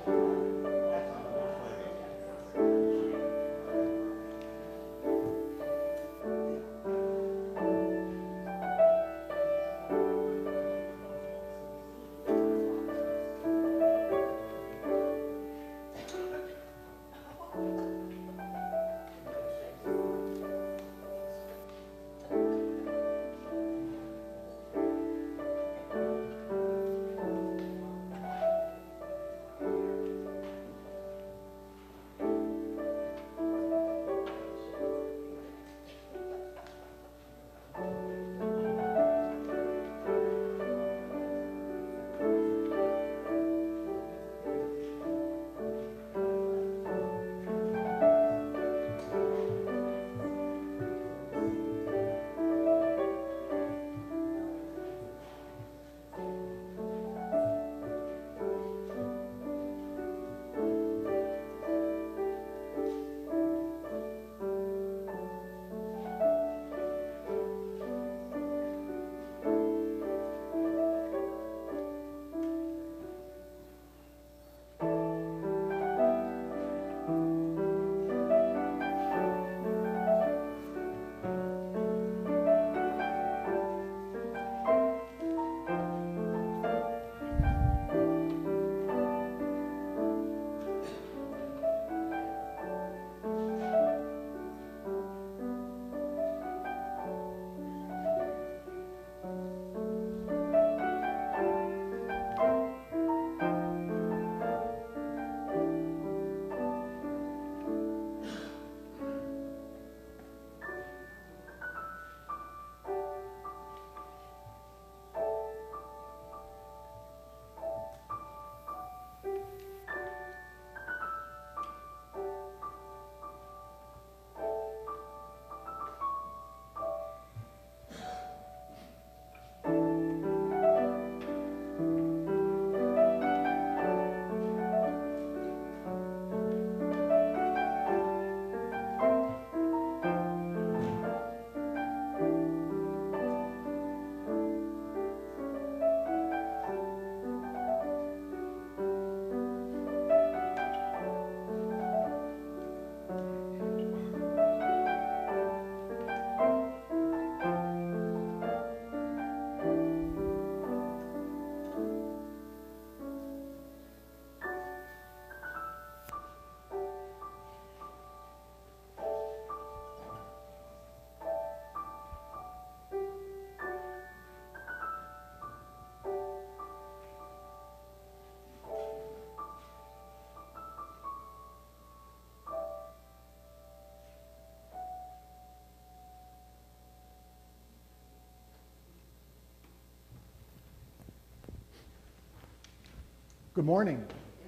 Good morning.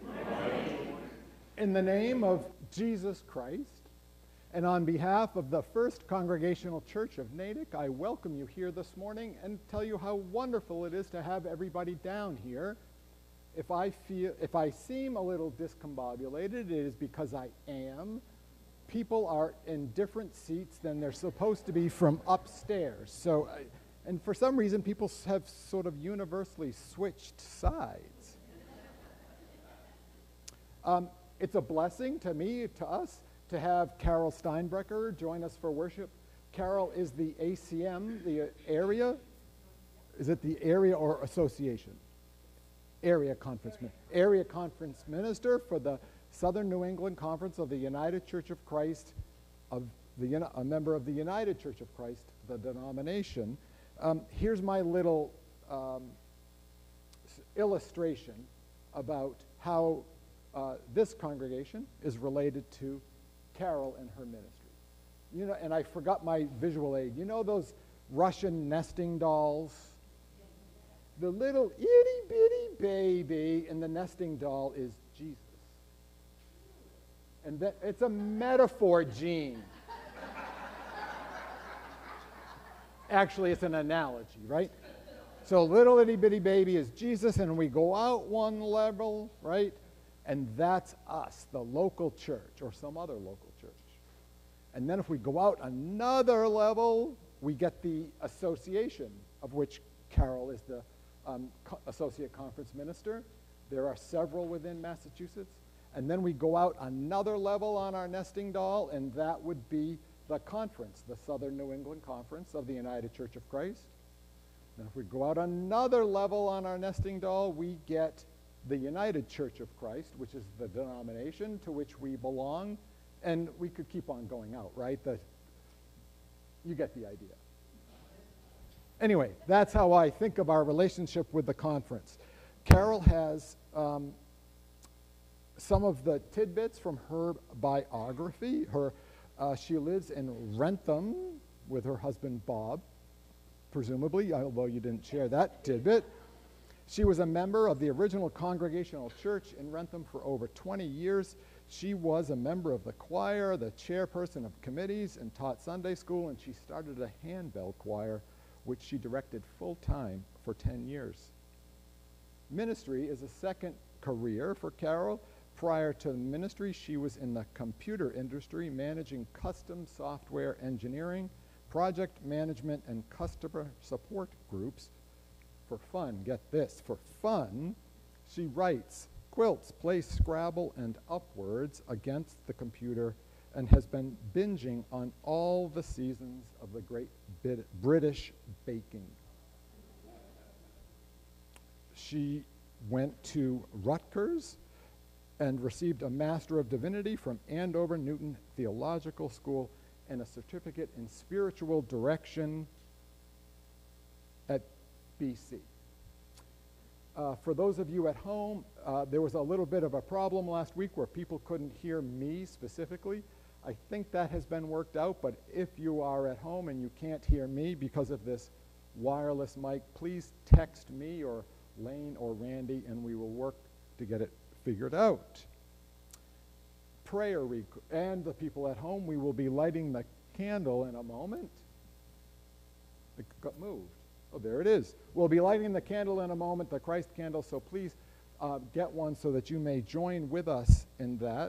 In the name of Jesus Christ, and on behalf of the First Congregational Church of Natick, I welcome you here this morning and tell you how wonderful it is to have everybody down here. If I seem a little discombobulated, it is because I am. People are in different seats than they're supposed to be from upstairs. So, and for some reason, people have sort of universally switched sides. It's a blessing to me, to us, to have Carol Steinbrecher join us for worship. Carol is the ACM, the area, is it the area or association? Area conference minister for the Southern New England Conference of the United Church of Christ, a member of the United Church of Christ, the denomination. Here's my little illustration about how this congregation is related to Carol and her ministry. You know, and I forgot my visual aid. You know those Russian nesting dolls? The little itty-bitty baby in the nesting doll is Jesus. And that it's a metaphor, Gene. Actually, it's an analogy, right? So little itty-bitty baby is Jesus, and we go out one level, right? And that's us, the local church, or some other local church. And then if we go out another level, we get the association, of which Carol is the associate conference minister. There are several within Massachusetts. And then we go out another level on our nesting doll, and that would be the conference, the Southern New England Conference of the United Church of Christ. And if we go out another level on our nesting doll, we get the United Church of Christ, which is the denomination to which we belong. And we could keep on going out, right? You get the idea. Anyway, that's how I think of our relationship with the conference. Carol has some of the tidbits from her biography. She lives in Wrentham with her husband Bob, presumably, although you didn't share that tidbit. She was a member of the original Congregational Church in Wrentham for over 20 years. She was a member of the choir, the chairperson of committees, and taught Sunday school, and she started a handbell choir, which she directed full-time for 10 years. Ministry is a second career for Carol. Prior to ministry, she was in the computer industry, managing custom software engineering, project management, and customer support groups. For fun, get this, for fun, she writes, quilts, plays Scrabble and Upwords against the computer, and has been binging on all the seasons of the Great British Baking. She went to Rutgers and received a Master of Divinity from Andover Newton Theological School and a certificate in spiritual direction at BC. For those of you at home, there was a little bit of a problem last week where people couldn't hear me specifically. I think that has been worked out, but if you are at home and you can't hear me because of this wireless mic, please text me or Lane or Randy, and we will work to get it figured out. Prayer, and the people at home, we will be lighting the candle in a moment. It got moved. Oh, there it is. We'll be lighting the candle in a moment, the Christ candle, so please get one so that you may join with us in that.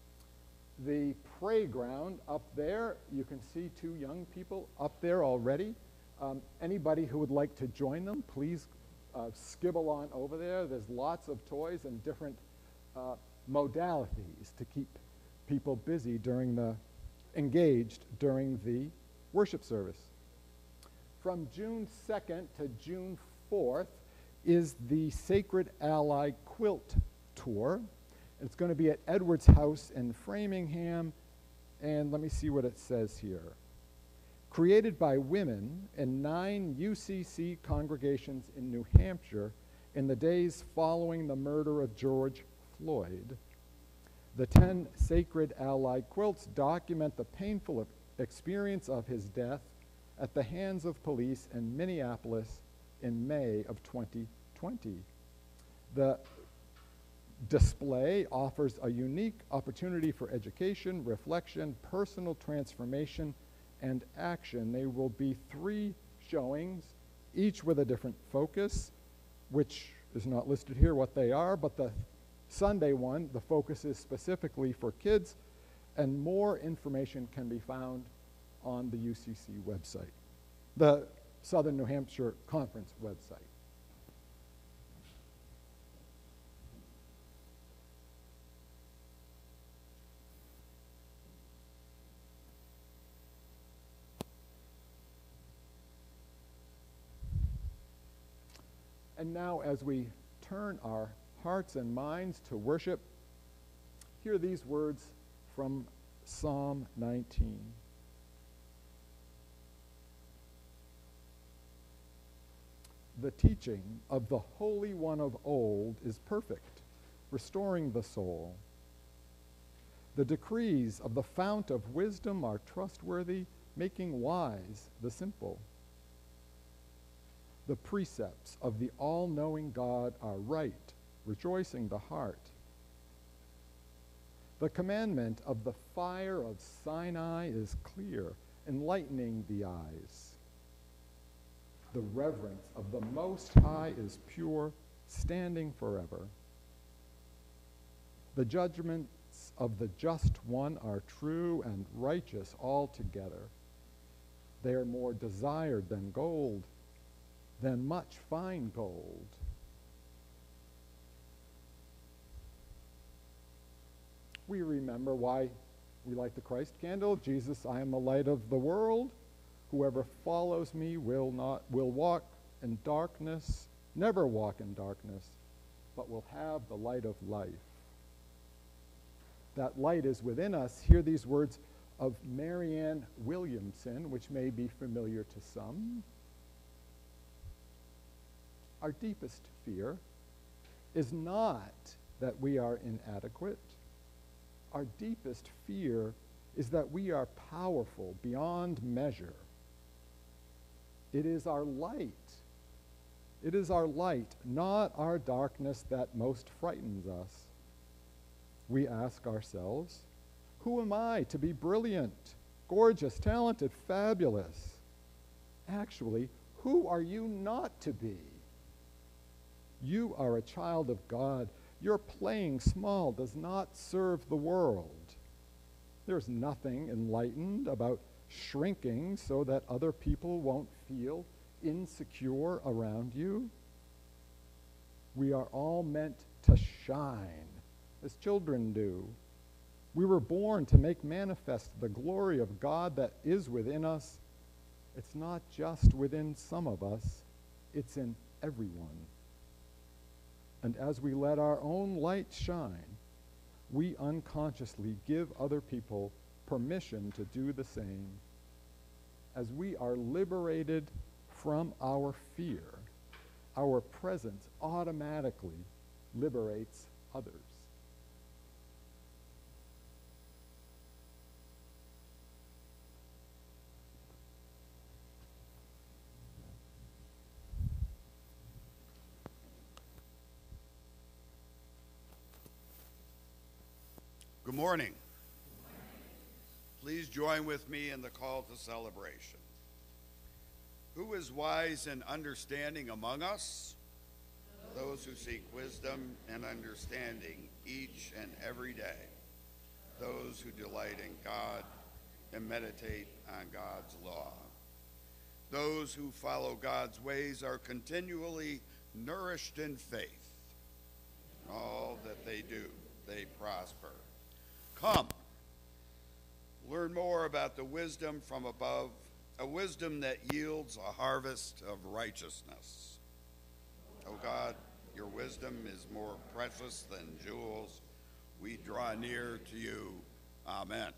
The playground up there, you can see two young people up there already. Anybody who would like to join them, please skibble on over there. There's lots of toys and different modalities to keep people busy engaged during the worship service. From June 2nd to June 4th is the Sacred Ally Quilt Tour. It's going to be at Edwards House in Framingham, and let me see what it says here. Created by women in 9 UCC congregations in New Hampshire in the days following the murder of George Floyd, the 10 Sacred Ally quilts document the painful experience of his death at the hands of police in Minneapolis in May of 2020. The display offers a unique opportunity for education, reflection, personal transformation, and action. There will be 3 showings, each with a different focus, which is not listed here what they are, but the Sunday one, the focus is specifically for kids, and more information can be found on the UCC website, the Southern New Hampshire Conference website. And now, as we turn our hearts and minds to worship, hear these words from Psalm 19. The teaching of the Holy One of old is perfect, restoring the soul. The decrees of the fount of wisdom are trustworthy, making wise the simple. The precepts of the all-knowing God are right, rejoicing the heart. The commandment of the fire of Sinai is clear, enlightening the eyes. The reverence of the Most High is pure, standing forever. The judgments of the just one are true and righteous altogether. They are more desired than gold, than much fine gold. We remember why we light the Christ candle. Jesus, I am the light of the world. Whoever follows me will walk in darkness, never walk in darkness, but will have the light of life. That light is within us. Hear these words of Marianne Williamson, which may be familiar to some. Our deepest fear is not that we are inadequate. Our deepest fear is that we are powerful beyond measure. It is our light. It is our light, not our darkness, that most frightens us. We ask ourselves, who am I to be brilliant, gorgeous, talented, fabulous? Actually, who are you not to be? You are a child of God. Your playing small does not serve the world. There's nothing enlightened about shrinking so that other people won't feel insecure around you. We are all meant to shine, as children do. We were born to make manifest the glory of God that is within us. It's not just within some of us, it's in everyone. And as we let our own light shine, we unconsciously give other people permission to do the same. As we are liberated from our fear, our presence automatically liberates others. Good morning. Please join with me in the call to celebration. Who is wise and understanding among us? Those who seek wisdom and understanding each and every day. Those who delight in God and meditate on God's law. Those who follow God's ways are continually nourished in faith. In all that they do, they prosper. Come, learn more about the wisdom from above, a wisdom that yields a harvest of righteousness. O God, your wisdom is more precious than jewels. We draw near to you. Amen.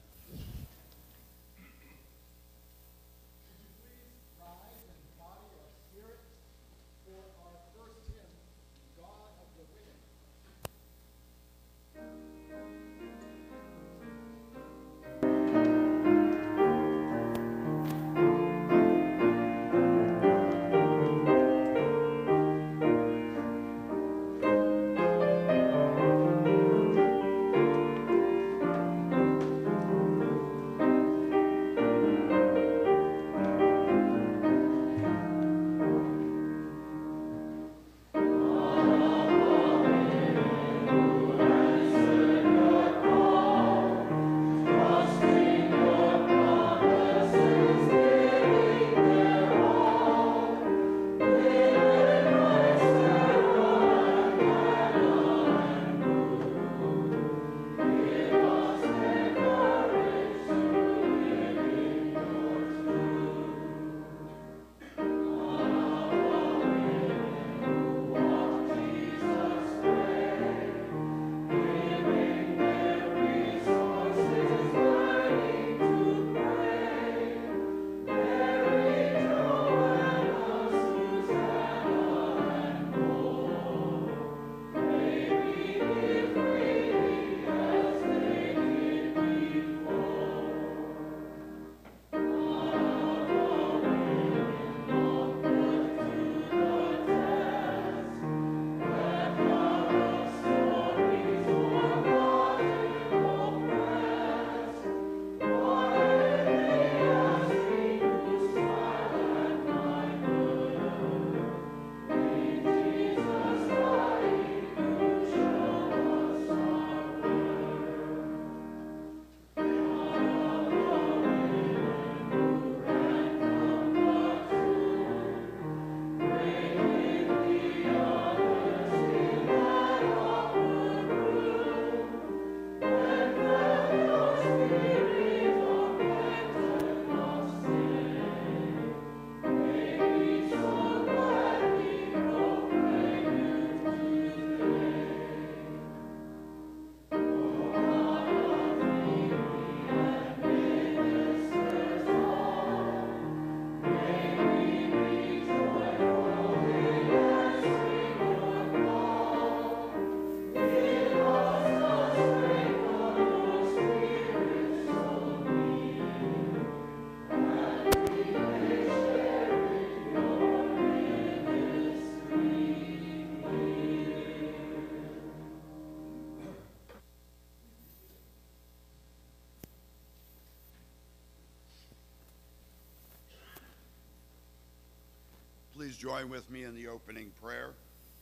Please join with me in the opening prayer.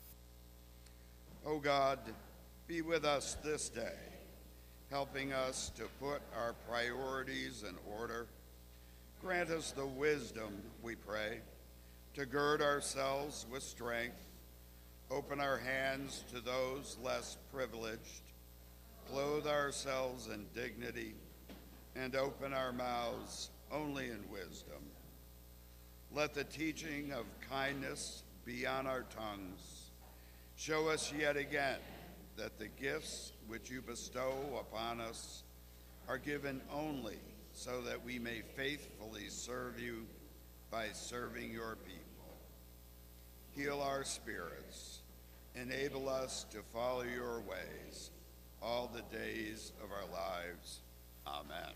O God, be with us this day, helping us to put our priorities in order. Grant us the wisdom, we pray, to gird ourselves with strength, open our hands to those less privileged, clothe ourselves in dignity, and open our mouths only in wisdom. Let the teaching of kindness be on our tongues. Show us yet again that the gifts which you bestow upon us are given only so that we may faithfully serve you by serving your people. Heal our spirits. Enable us to follow your ways all the days of our lives. Amen.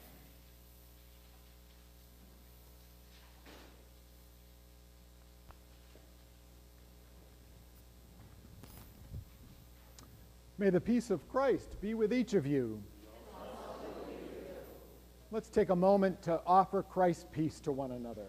May the peace of Christ be with each of you. Let's take a moment to offer Christ's peace to one another.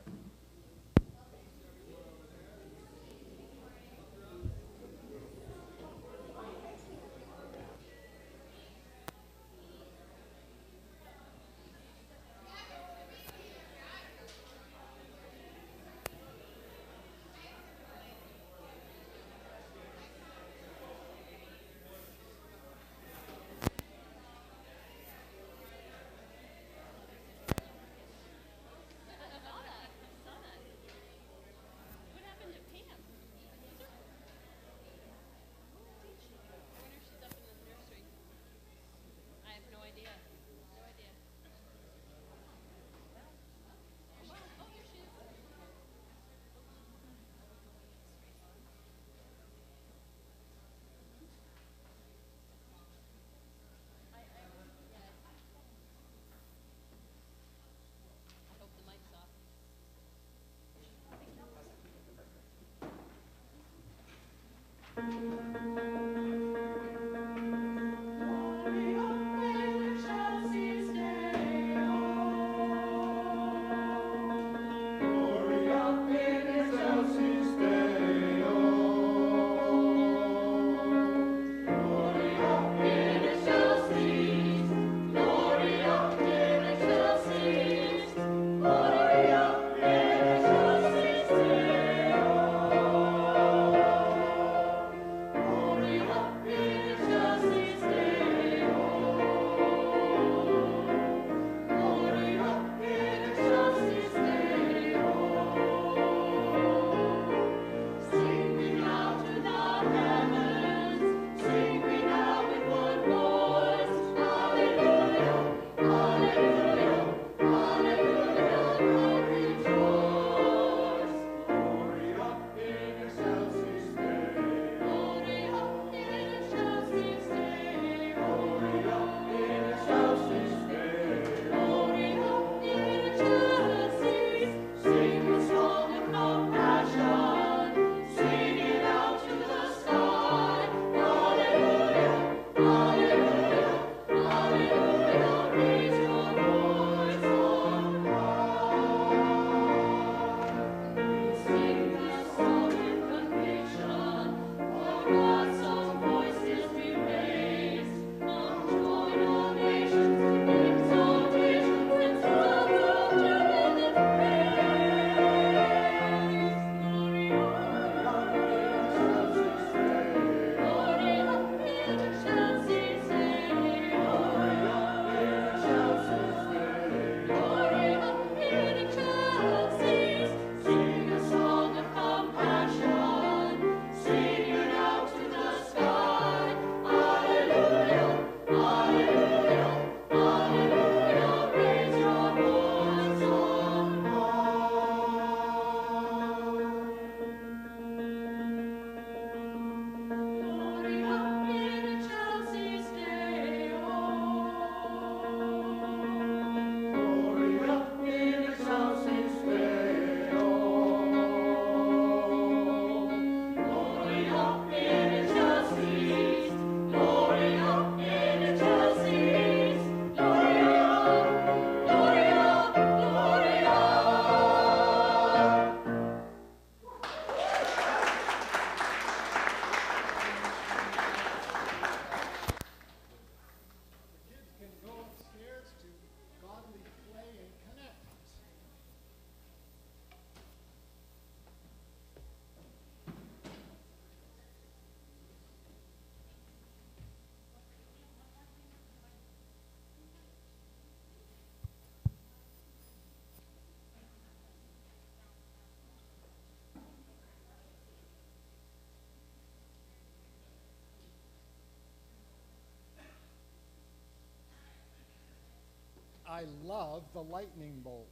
I love the lightning bolts.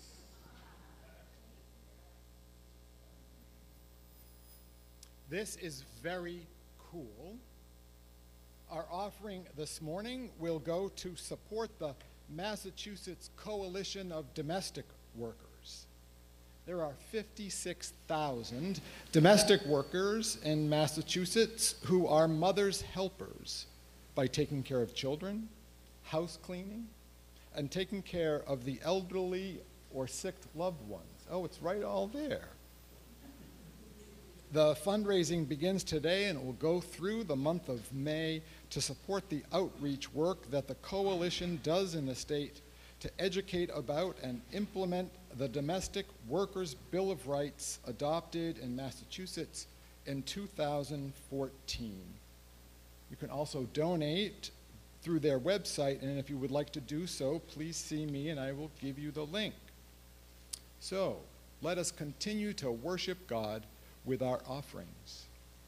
This is very cool. Our offering this morning will go to support the Massachusetts Coalition of Domestic Workers. There are 56,000 domestic workers in Massachusetts who are mothers' helpers by taking care of children, house cleaning, and taking care of the elderly or sick loved ones. Oh, it's right all there. The fundraising begins today and it will go through the month of May to support the outreach work that the coalition does in the state to educate about and implement the Domestic Workers' Bill of Rights adopted in Massachusetts in 2014. You can also donate through their website, and if you would like to do so, please see me and I will give you the link. So, let us continue to worship God with our offerings.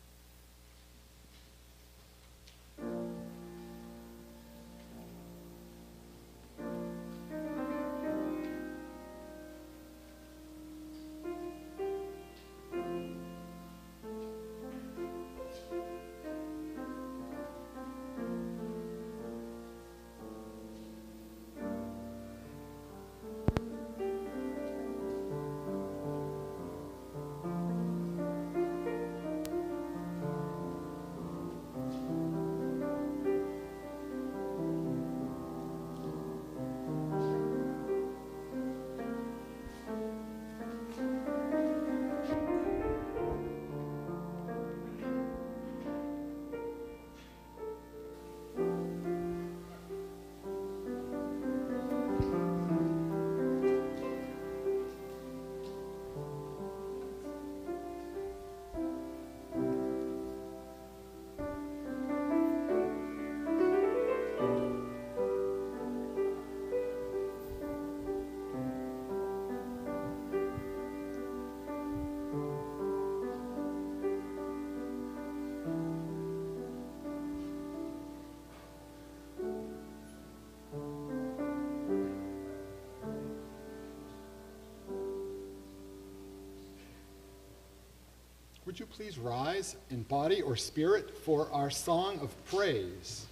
Would you please rise in body or spirit for our song of praise?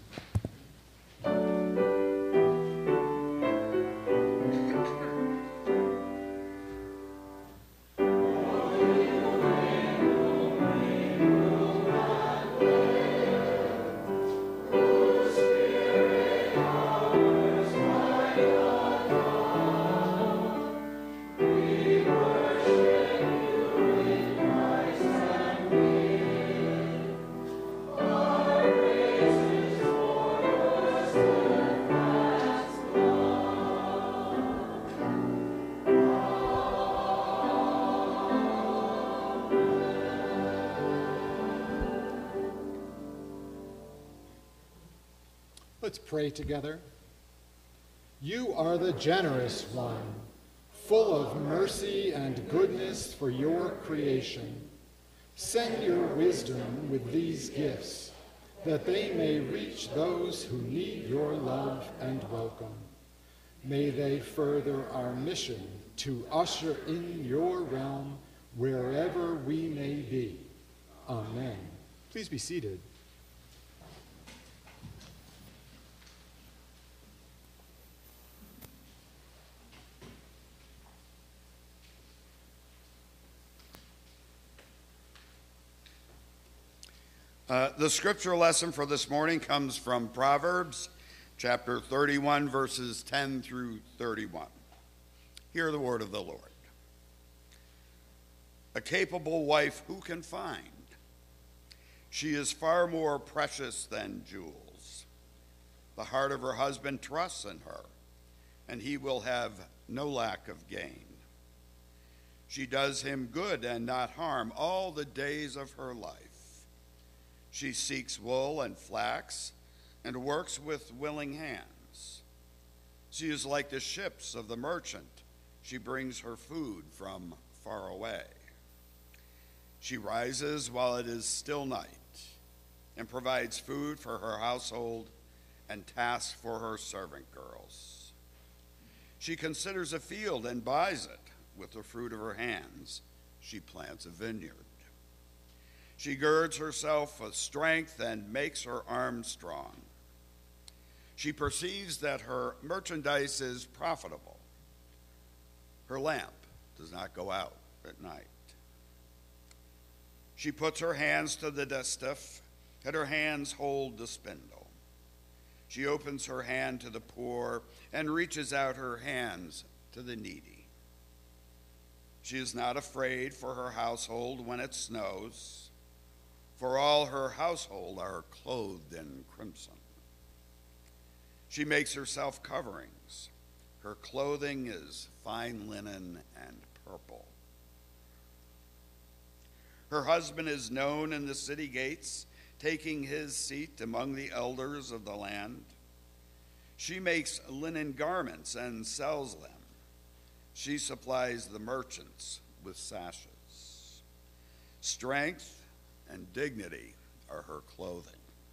Let's pray together. You are the generous one, full of mercy and goodness for your creation. Send your wisdom with these gifts, that they may reach those who need your love and welcome. May they further our mission to usher in your realm wherever we may be. Amen. Please be seated. The scripture lesson for this morning comes from Proverbs chapter 31, verses 10 through 31. Hear the word of the Lord. A capable wife who can find? She is far more precious than jewels. The heart of her husband trusts in her, and he will have no lack of gain. She does him good and not harm all the days of her life. She seeks wool and flax and works with willing hands. She is like the ships of the merchant. She brings her food from far away. She rises while it is still night and provides food for her household and tasks for her servant girls. She considers a field and buys it. With the fruit of her hands, she plants a vineyard. She girds herself with strength and makes her arms strong. She perceives that her merchandise is profitable. Her lamp does not go out at night. She puts her hands to the distaff, and her hands hold the spindle. She opens her hand to the poor and reaches out her hands to the needy. She is not afraid for her household when it snows, for all her household are clothed in crimson. She makes herself coverings. Her clothing is fine linen and purple. Her husband is known in the city gates, taking his seat among the elders of the land. She makes linen garments and sells them. She supplies the merchants with sashes. Strength and dignity are her clothing.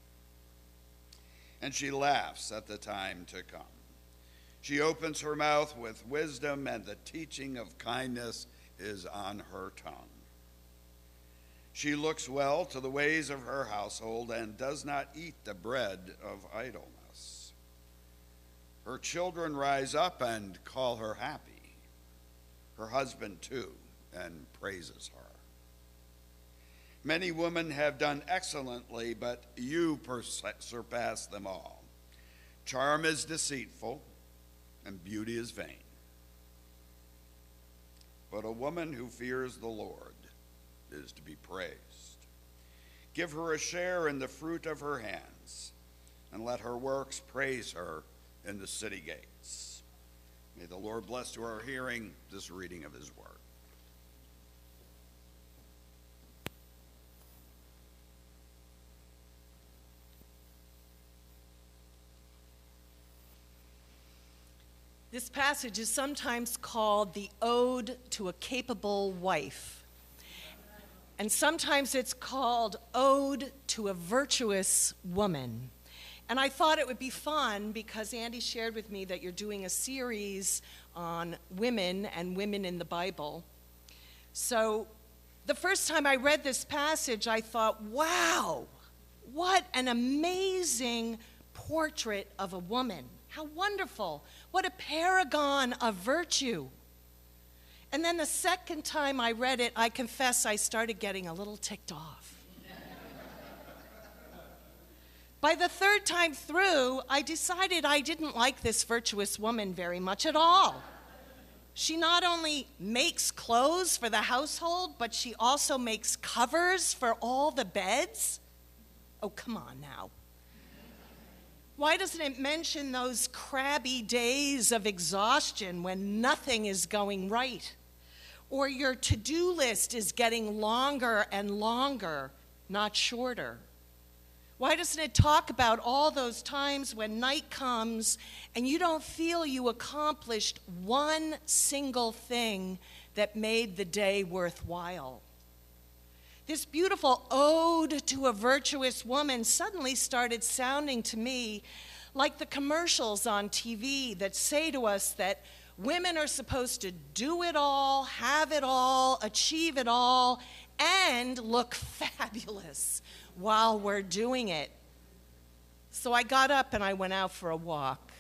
And she laughs at the time to come. She opens her mouth with wisdom, and the teaching of kindness is on her tongue. She looks well to the ways of her household and does not eat the bread of idleness. Her children rise up and call her happy. Her husband too, and praises her. Many women have done excellently, but you surpass them all. Charm is deceitful, and beauty is vain. But a woman who fears the Lord is to be praised. Give her a share in the fruit of her hands, and let her works praise her in the city gates. May the Lord bless to our hearing this reading of his word. This passage is sometimes called the Ode to a Capable Wife. And sometimes it's called Ode to a Virtuous Woman. And I thought it would be fun because Andy shared with me that you're doing a series on women and women in the Bible. So the first time I read this passage, I thought, wow, what an amazing portrait of a woman. How wonderful. What a paragon of virtue. And then the second time I read it, I confess I started getting a little ticked off. By the third time through, I decided I didn't like this virtuous woman very much at all. She not only makes clothes for the household, but she also makes covers for all the beds. Oh, come on now. Why doesn't it mention those crabby days of exhaustion when nothing is going right? Or your to-do list is getting longer and longer, not shorter? Why doesn't it talk about all those times when night comes and you don't feel you accomplished one single thing that made the day worthwhile? This beautiful ode to a virtuous woman suddenly started sounding to me like the commercials on TV that say to us that women are supposed to do it all, have it all, achieve it all, and look fabulous while we're doing it. So I got up and I went out for a walk.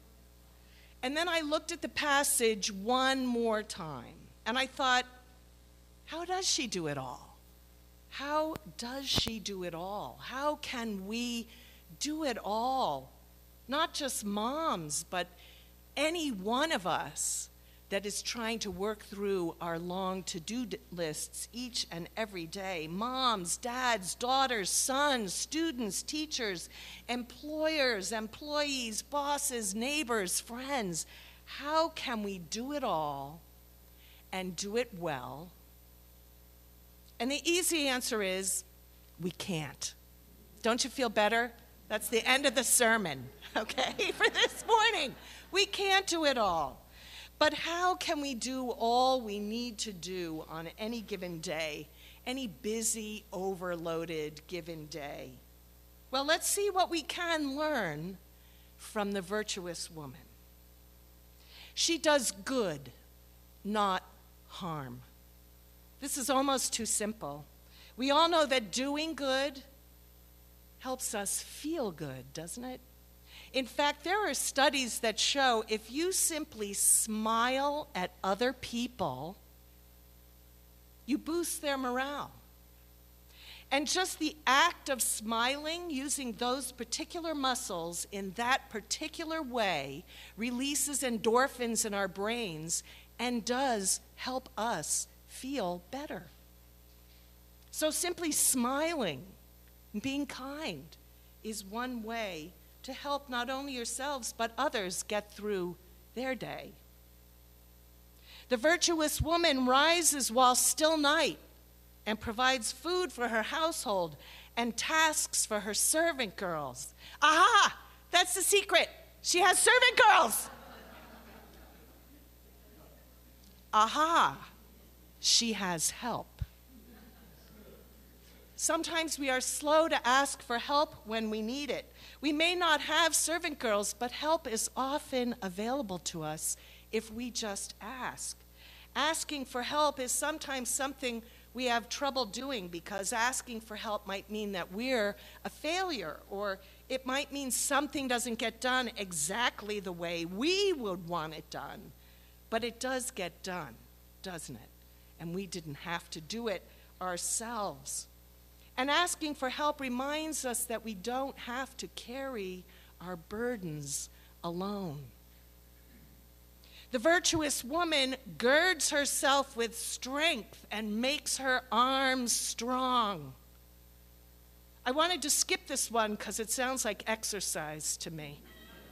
And then I looked at the passage one more time, and I thought, how does she do it all? How does she do it all? How can we do it all? Not just moms, but any one of us that is trying to work through our long to-do lists each and every day. Moms, dads, daughters, sons, students, teachers, employers, employees, bosses, neighbors, friends. How can we do it all and do it well? And the easy answer is, we can't. Don't you feel better? That's the end of the sermon, okay, for this morning. We can't do it all. But how can we do all we need to do on any given day, any busy, overloaded given day? Well, let's see what we can learn from the virtuous woman. She does good, not harm. This is almost too simple. We all know that doing good helps us feel good, doesn't it? In fact, there are studies that show if you simply smile at other people, you boost their morale. And just the act of smiling, using those particular muscles in that particular way, releases endorphins in our brains and does help us feel better. So simply smiling and being kind is one way to help not only yourselves but others get through their day. The virtuous woman rises while still night and provides food for her household and tasks for her servant girls. Aha! That's the secret. She has servant girls. Aha! She has help. Sometimes we are slow to ask for help when we need it. We may not have servant girls, but help is often available to us if we just ask. Asking for help is sometimes something we have trouble doing because asking for help might mean that we're a failure, or it might mean something doesn't get done exactly the way we would want it done. But it does get done, doesn't it? And we didn't have to do it ourselves. And asking for help reminds us that we don't have to carry our burdens alone. The virtuous woman girds herself with strength and makes her arms strong. I wanted to skip this one because it sounds like exercise to me.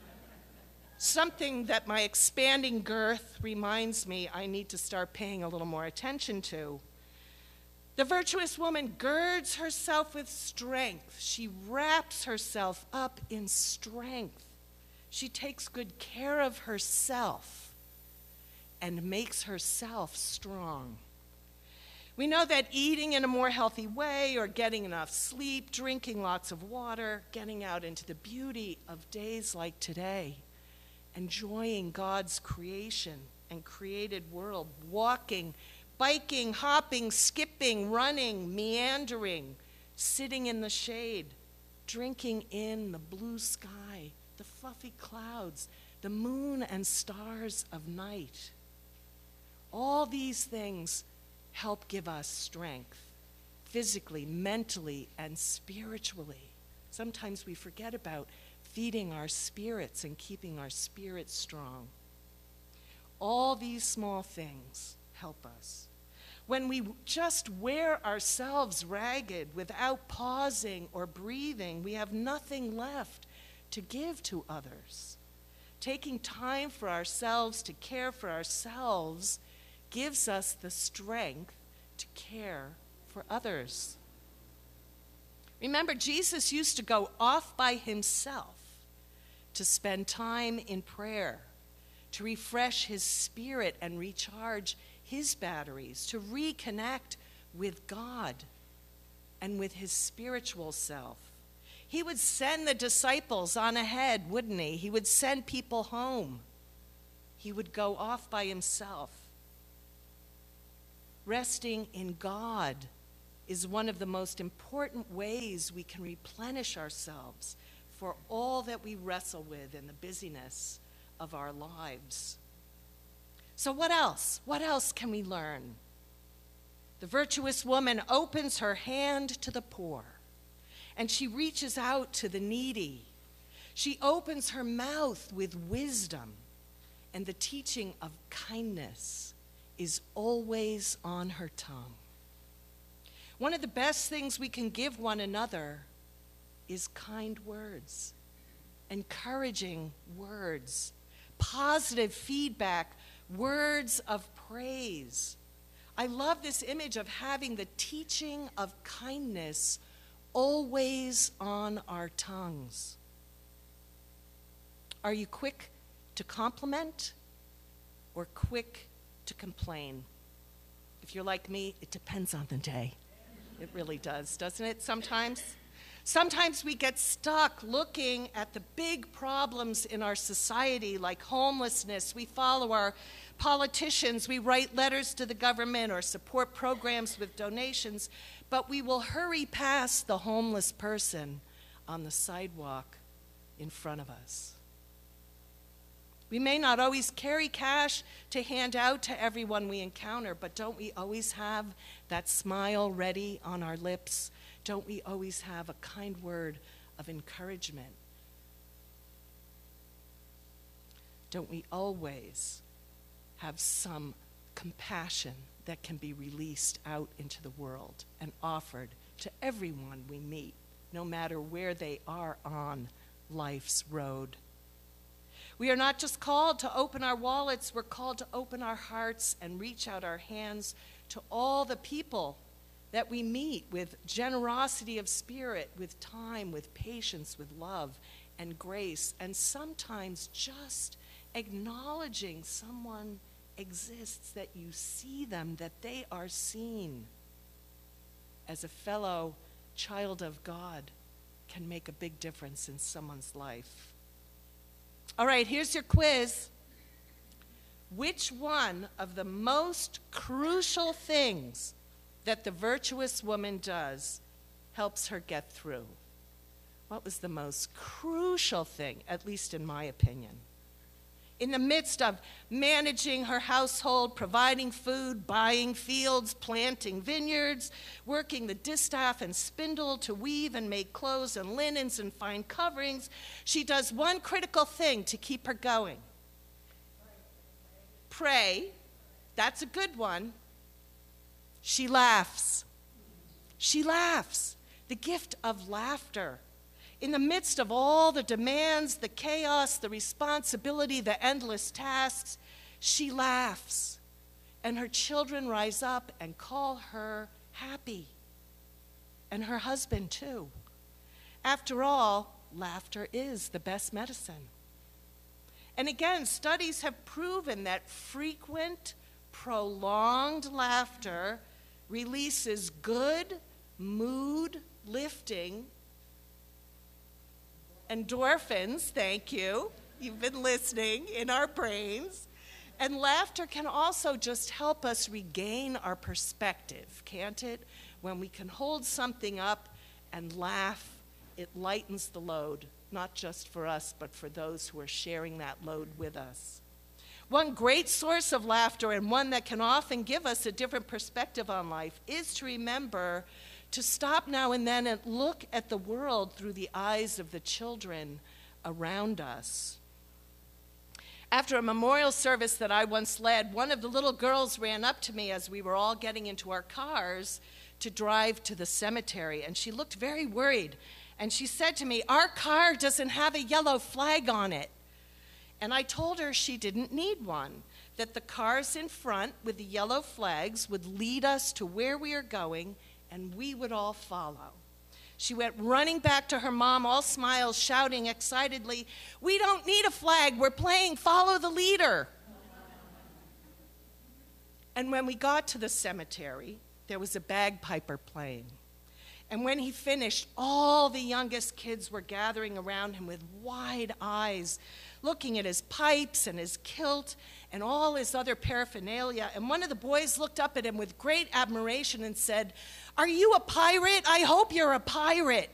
Something that my expanding girth reminds me I need to start paying a little more attention to. The virtuous woman girds herself with strength. She wraps herself up in strength. She takes good care of herself and makes herself strong. We know that eating in a more healthy way, or getting enough sleep, drinking lots of water, getting out into the beauty of days like today, enjoying God's creation and created world, walking, biking, hopping, skipping, running, meandering, sitting in the shade, drinking in the blue sky, the fluffy clouds, the moon and stars of night. All these things help give us strength, physically, mentally, and spiritually. Sometimes we forget about feeding our spirits and keeping our spirits strong. All these small things help us. When we just wear ourselves ragged without pausing or breathing, we have nothing left to give to others. Taking time for ourselves to care for ourselves gives us the strength to care for others. Remember, Jesus used to go off by himself to spend time in prayer, to refresh his spirit and recharge his batteries, to reconnect with God and with his spiritual self. He would send the disciples on ahead, wouldn't he? He would send people home. He would go off by himself. Resting in God is one of the most important ways we can replenish ourselves for all that we wrestle with in the busyness of our lives. So what else? What else can we learn? The virtuous woman opens her hand to the poor, and she reaches out to the needy. She opens her mouth with wisdom, and the teaching of kindness is always on her tongue. One of the best things we can give one another is kind words, encouraging words, positive feedback, words of praise. I love this image of having the teaching of kindness always on our tongues. Are you quick to compliment or quick to complain? If you're like me, it depends on the day. It really does, doesn't it, sometimes? Sometimes we get stuck looking at the big problems in our society, like homelessness. We follow our politicians, we write letters to the government or support programs with donations, but we will hurry past the homeless person on the sidewalk in front of us. We may not always carry cash to hand out to everyone we encounter, but don't we always have that smile ready on our lips? Don't we always have a kind word of encouragement? Don't we always have some compassion that can be released out into the world and offered to everyone we meet, no matter where they are on life's road? We are not just called to open our wallets, we're called to open our hearts and reach out our hands to all the people that we meet with generosity of spirit, with time, with patience, with love and grace, and sometimes just acknowledging someone exists, that you see them, that they are seen as a fellow child of God can make a big difference in someone's life. All right, here's your quiz. Which one of the most crucial things that the virtuous woman does helps her get through? What was the most crucial thing, at least in my opinion? In the midst of managing her household, providing food, buying fields, planting vineyards, working the distaff and spindle to weave and make clothes and linens and find coverings, she does one critical thing to keep her going. Pray. That's a good one. She laughs. She laughs. The gift of laughter. In the midst of all the demands, the chaos, the responsibility, the endless tasks, she laughs. And her children rise up and call her happy. And her husband, too. After all, laughter is the best medicine. And again, studies have proven that frequent, prolonged laughter releases good, mood-lifting endorphins, thank you. You've been listening, in our brains. And laughter can also just help us regain our perspective, can't it? When we can hold something up and laugh, it lightens the load, not just for us, but for those who are sharing that load with us. One great source of laughter, and one that can often give us a different perspective on life, is to remember to stop now and then and look at the world through the eyes of the children around us. After a memorial service that I once led, one of the little girls ran up to me as we were all getting into our cars to drive to the cemetery, and she looked very worried. And she said to me, "Our car doesn't have a yellow flag on it." And I told her she didn't need one, that the cars in front with the yellow flags would lead us to where we are going, and we would all follow. She went running back to her mom, all smiles, shouting excitedly, "We don't need a flag, we're playing Follow the Leader." And when we got to the cemetery, there was a bagpiper playing. And when he finished, all the youngest kids were gathering around him with wide eyes, looking at his pipes and his kilt and all his other paraphernalia. And one of the boys looked up at him with great admiration and said, "Are you a pirate? I hope you're a pirate."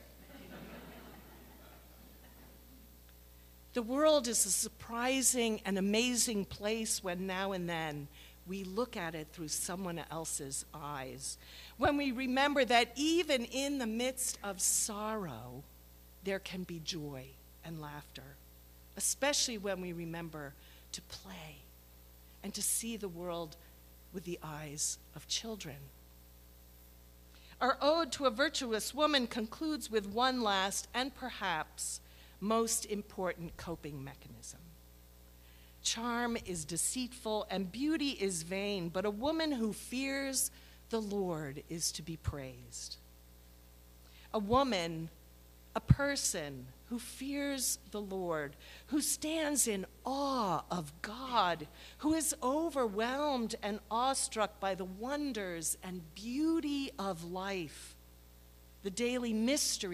The world is a surprising and amazing place when now and then we look at it through someone else's eyes. When we remember that even in the midst of sorrow, there can be joy and laughter, especially when we remember to play and to see the world with the eyes of children. Our ode to a virtuous woman concludes with one last and perhaps most important coping mechanism. Charm is deceitful and beauty is vain, but a woman who fears the Lord is to be praised. A woman, a person who fears the Lord, who stands in awe of God, who is overwhelmed and awestruck by the wonders and beauty of life, the daily mystery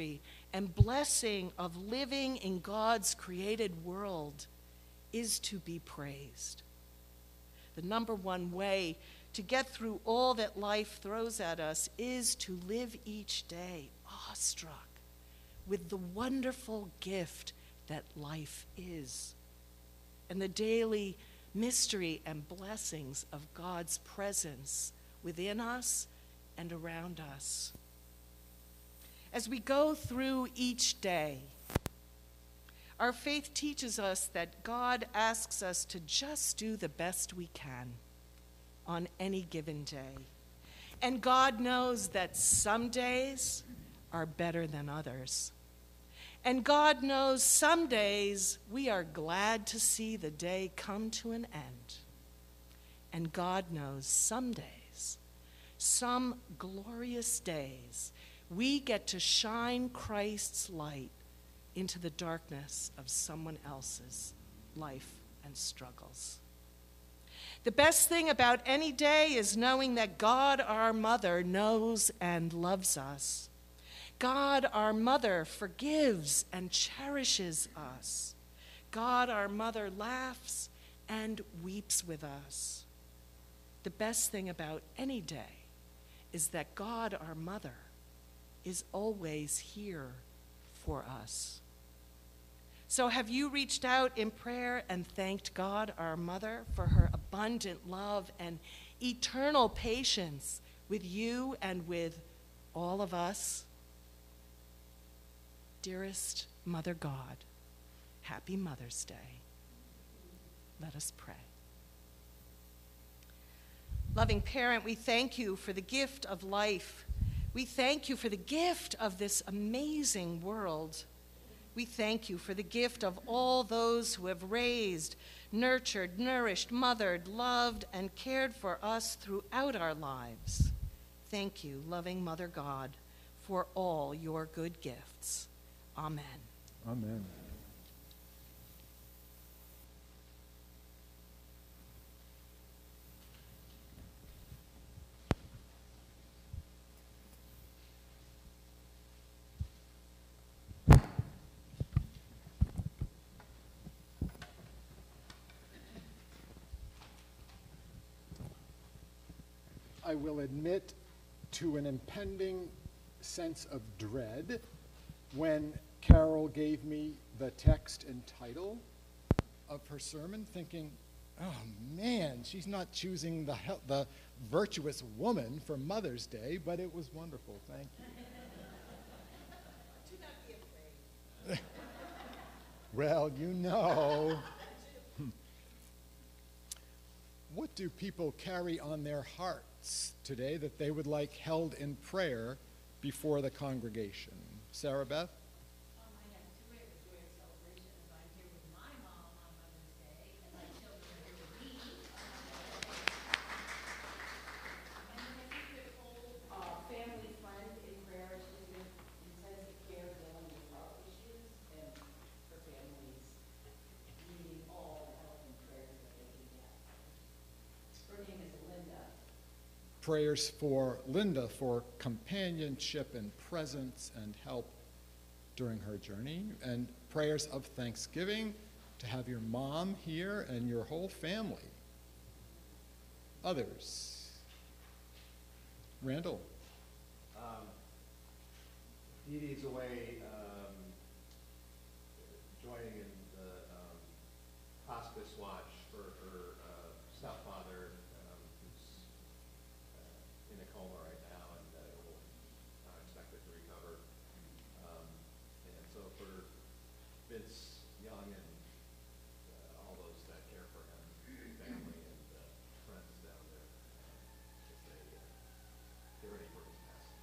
and blessing of living in God's created world is to be praised. The number one way to get through all that life throws at us is to live each day awestruck with the wonderful gift that life is, and the daily mystery and blessings of God's presence within us and around us. As we go through each day, our faith teaches us that God asks us to just do the best we can on any given day. And God knows that some days are better than others. And God knows some days we are glad to see the day come to an end. And God knows some days, some glorious days, we get to shine Christ's light into the darkness of someone else's life and struggles. The best thing about any day is knowing that God, our Mother, knows and loves us. God, our Mother, forgives and cherishes us. God, our Mother, laughs and weeps with us. The best thing about any day is that God, our Mother, is always here for us. So have you reached out in prayer and thanked God, our Mother, for her abundant love and eternal patience with you and with all of us? Dearest Mother God, happy Mother's Day. Let us pray. Loving parent, we thank you for the gift of life. We thank you for the gift of this amazing world. We thank you for the gift of all those who have raised, nurtured, nourished, mothered, loved, and cared for us throughout our lives. Thank you, loving Mother God, for all your good gifts. Amen. Amen. I will admit to an impending sense of dread when Carol gave me the text and title of her sermon, thinking, oh man, she's not choosing the virtuous woman for Mother's Day, but it was wonderful. Thank you. Do not be afraid. Well, you know. What do people carry on their hearts today that they would like held in prayer before the congregation? Sarah Beth? I have two joyous celebrations. I'm here with my mom on Mother's Day, and my children are here with me. And then I keep an old family friend in prayer. She's in intensive care dealing with health issues, and her family's needing all the help and prayers that they can get. Her name is Linda. Prayers for Linda for companionship and presence and help during her journey, and prayers of thanksgiving to have your mom here and your whole family. Others? Randall? Dee Dee's away joining in the hospice watch for her stepfather, who's in a coma right now and will not expected to recover. And so for Vince Young and all those that care for him, family and friends down there, get ready for his passing.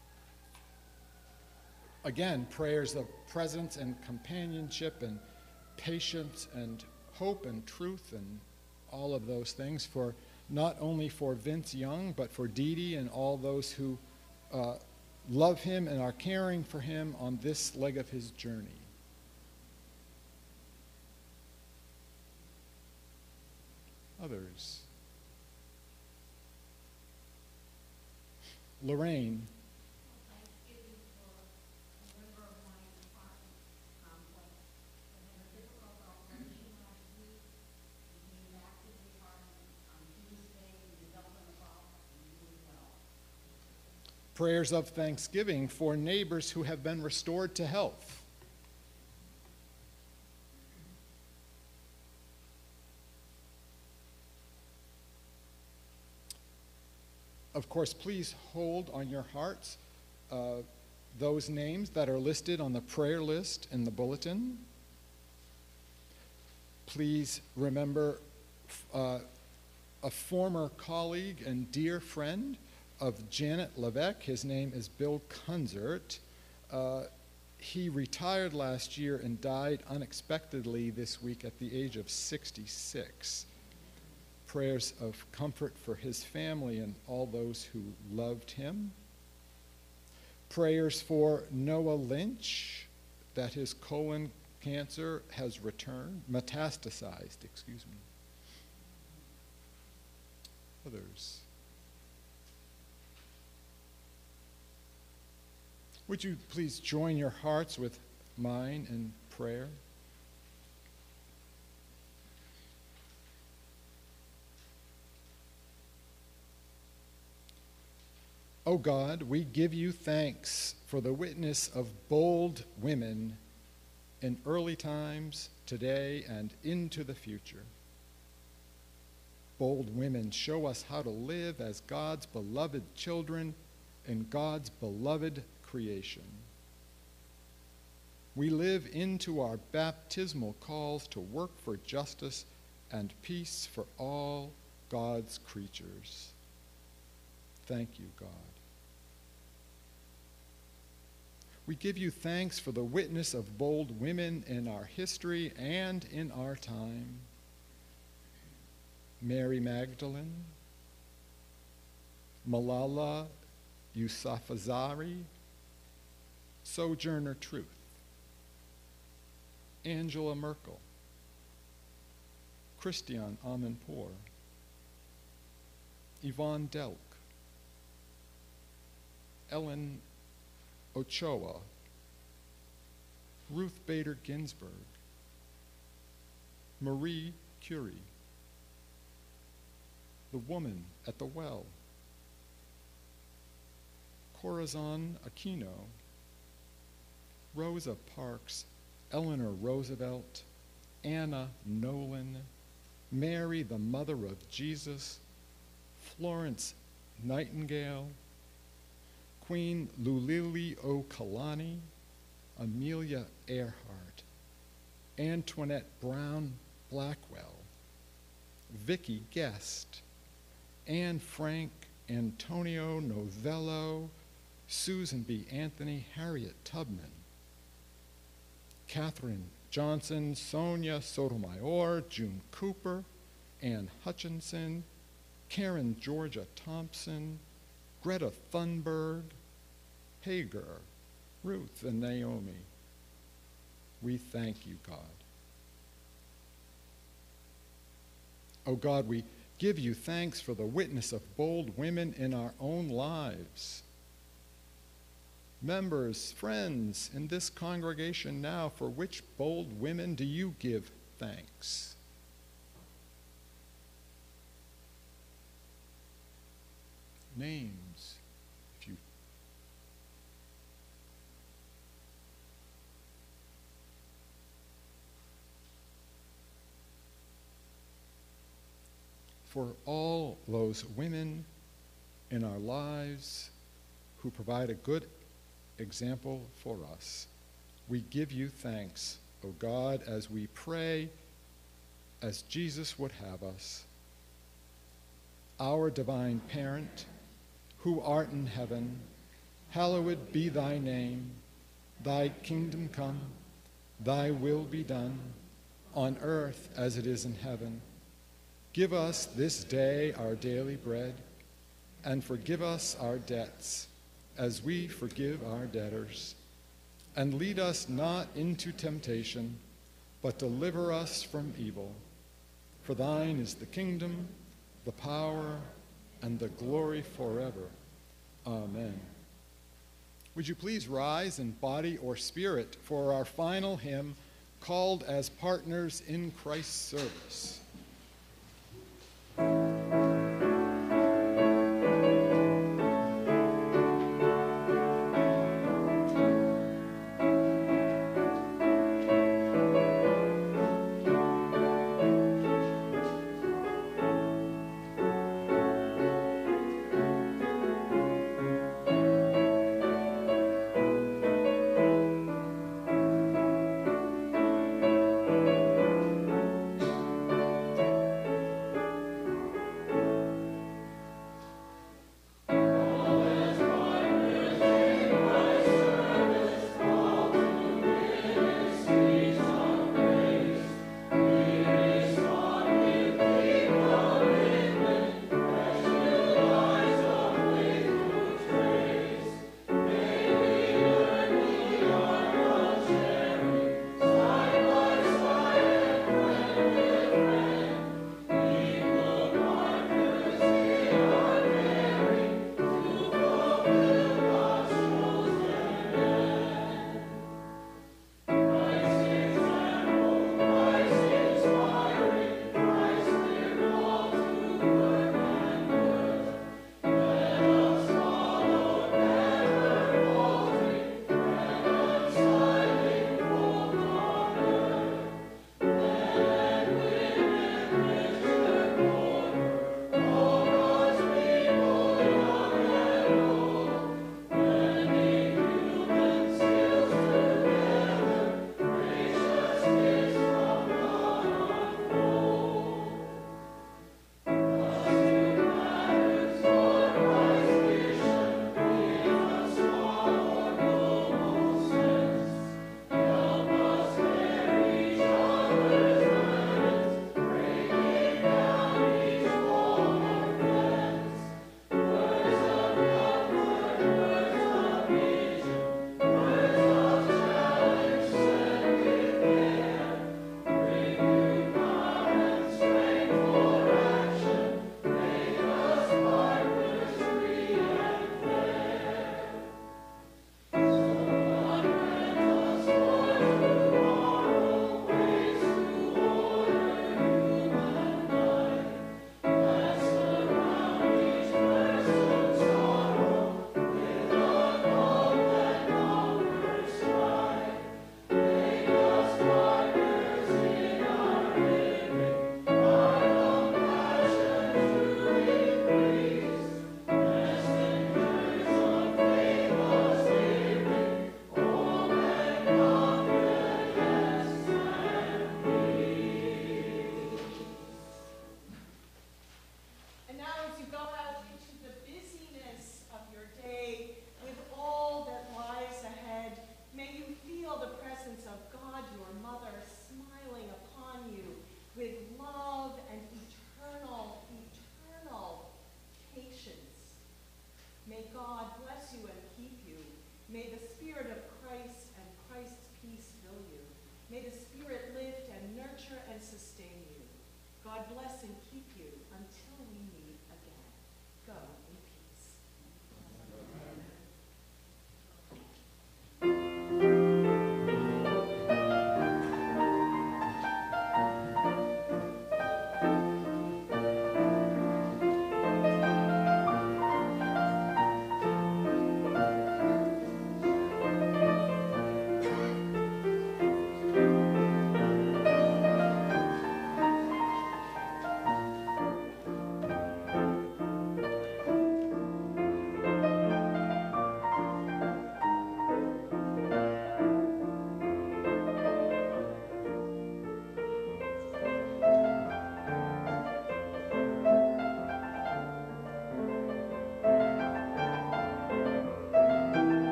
Again, prayers of presence and companionship and patience and hope and truth and all of those things for not only for Vince Young, but for Dee Dee and all those who love him and are caring for him on this leg of his journey. Others? Lorraine? Thanksgiving for a river of money to find Prayers of thanksgiving for neighbors who have been restored to health. Of course, please hold on your hearts those names that are listed on the prayer list in the bulletin. Please remember a former colleague and dear friend of Janet Levesque. His name is Bill Kunzert. He retired last year and died unexpectedly this week at the age of 66. Prayers of comfort for his family and all those who loved him. Prayers for Noah Lynch, that his colon cancer has metastasized. Others. Would you please join your hearts with mine in prayer? O God, we give you thanks for the witness of bold women in early times, today, and into the future. Bold women show us how to live as God's beloved children in God's beloved creation. We live into our baptismal calls to work for justice and peace for all God's creatures. Thank you, God. We give you thanks for the witness of bold women in our history and in our time. Mary Magdalene, Malala Yousafzai, Sojourner Truth, Angela Merkel, Christiane Amanpour, Yvonne Delk, Ellen Ochoa, Ruth Bader Ginsburg, Marie Curie, the woman at the well, Corazon Aquino, Rosa Parks, Eleanor Roosevelt, Anna Nolan, Mary, the mother of Jesus, Florence Nightingale, Queen Lulili-O-Kalani, Amelia Earhart, Antoinette Brown Blackwell, Vicki Guest, Anne Frank, Antonio Novello, Susan B. Anthony, Harriet Tubman, Katherine Johnson, Sonia Sotomayor, June Cooper, Ann Hutchinson, Karen Georgia Thompson, Greta Thunberg, Hagar, Ruth, and Naomi. We thank you, God. Oh God, we give you thanks for the witness of bold women in our own lives. Members, friends in this congregation now, for which bold women do you give thanks? Names, if you for all those women in our lives who provide a good example for us. We give you thanks, O God, as we pray as Jesus would have us. Our divine parent, who art in heaven, hallowed be thy name. Thy kingdom come, thy will be done, on earth as it is in heaven. Give us this day our daily bread, and forgive us our debts, as we forgive our debtors. And lead us not into temptation, but deliver us from evil. For thine is the kingdom, the power, and the glory forever. Amen. Would you please rise in body or spirit for our final hymn, called as partners in Christ's service?